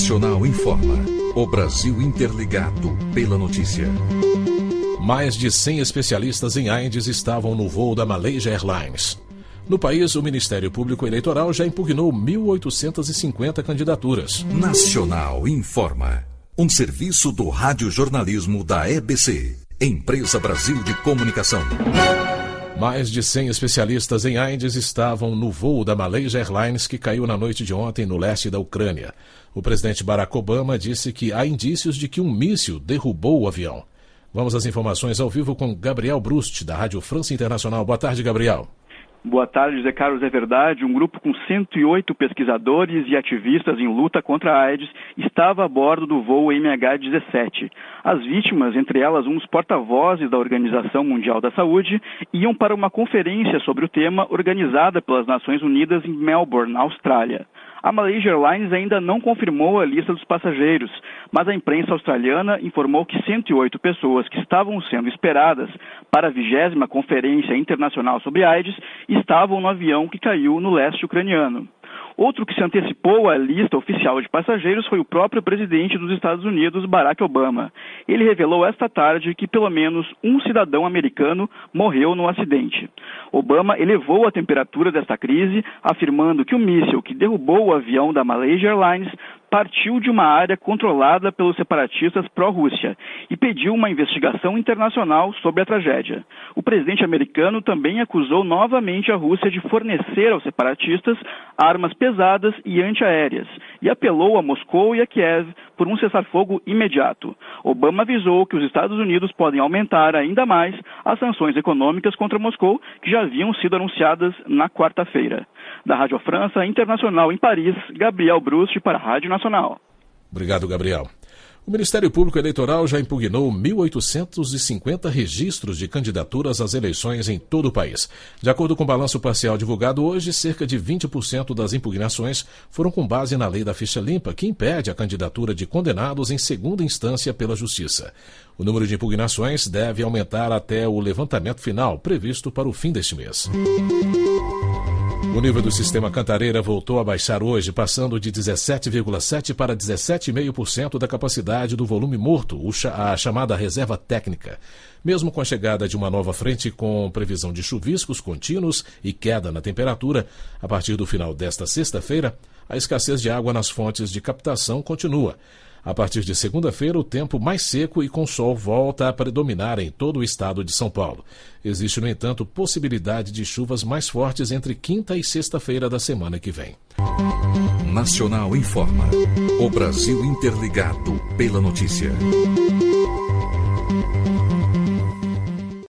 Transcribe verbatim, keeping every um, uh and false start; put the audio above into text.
Nacional informa. O Brasil interligado pela notícia. Mais de cem especialistas em AIDS estavam no voo da Malaysia Airlines. No país, o Ministério Público Eleitoral já impugnou mil oitocentas e cinquenta candidaturas. Nacional informa. Um serviço do radiojornalismo da E B C, Empresa Brasil de Comunicação. Mais de cem especialistas em AIDS estavam no voo da Malaysia Airlines que caiu na noite de ontem no leste da Ucrânia. O presidente Barack Obama disse que há indícios de que um míssil derrubou o avião. Vamos às informações ao vivo com Gabriel Brust, da Rádio França Internacional. Boa tarde, Gabriel. Boa tarde, José Carlos. É verdade, um grupo com cento e oito pesquisadores e ativistas em luta contra a AIDS estava a bordo do voo M H dezessete. As vítimas, entre elas uns porta-vozes da Organização Mundial da Saúde, iam para uma conferência sobre o tema organizada pelas Nações Unidas em Melbourne, na Austrália. A Malaysia Airlines ainda não confirmou a lista dos passageiros, mas a imprensa australiana informou que cento e oito pessoas que estavam sendo esperadas para a vigésima Conferência Internacional sobre AIDS estavam no avião que caiu no leste ucraniano. Outro que se antecipou à lista oficial de passageiros foi o próprio presidente dos Estados Unidos, Barack Obama. Ele revelou esta tarde que pelo menos um cidadão americano morreu no acidente. Obama elevou a temperatura desta crise, afirmando que o míssil que derrubou o avião da Malaysia Airlines partiu de uma área controlada pelos separatistas pró-Rússia e pediu uma investigação internacional sobre a tragédia. O presidente americano também acusou novamente a Rússia de fornecer aos separatistas armas pesadas e antiaéreas e apelou a Moscou e a Kiev por um cessar-fogo imediato. Obama avisou que os Estados Unidos podem aumentar ainda mais as sanções econômicas contra Moscou, que já haviam sido anunciadas na quarta-feira. Da Rádio França Internacional em Paris, Gabriel Brust para a Rádio Nacional. Obrigado, Gabriel. O Ministério Público Eleitoral já impugnou mil oitocentos e cinquenta registros de candidaturas às eleições em todo o país. De acordo com o balanço parcial divulgado hoje, cerca de vinte por cento das impugnações foram com base na lei da ficha limpa, que impede a candidatura de condenados em segunda instância pela Justiça. O número de impugnações deve aumentar até o levantamento final, previsto para o fim deste mês. O nível do sistema Cantareira voltou a baixar hoje, passando de dezessete vírgula sete por cento para dezessete vírgula cinco por cento da capacidade do volume morto, a chamada reserva técnica. Mesmo com a chegada de uma nova frente com previsão de chuviscos contínuos e queda na temperatura, a partir do final desta sexta-feira, a escassez de água nas fontes de captação continua. A partir de segunda-feira, o tempo mais seco e com sol volta a predominar em todo o estado de São Paulo. Existe, no entanto, possibilidade de chuvas mais fortes entre quinta e sexta-feira da semana que vem. Nacional informa. O Brasil interligado pela notícia.